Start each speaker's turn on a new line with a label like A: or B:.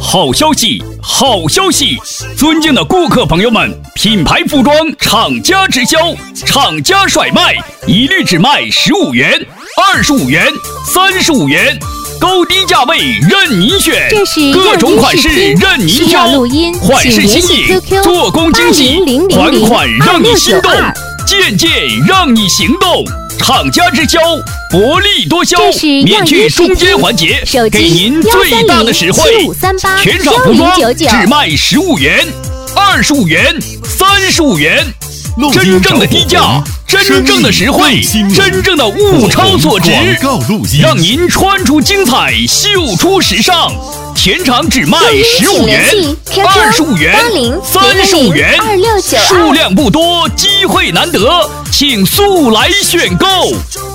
A: 好消息，好消息！尊敬的顾客朋友们，品牌服装厂家直销，厂家甩卖，一律只卖15元、25元、35元。高低价位任您选，各种款式任您挑，款式新颖，做工精细，款款让你心动，件件让你行动。厂家直销，薄利多销，免去中间环节，给您最大的实惠。全场服装只卖15元、25元、35元，真正的低价，真正的实惠，真正的物超所值，让您穿出精彩，秀出时尚。全场只卖15元、25元、35元，数量不多，机会难得，请速来选购。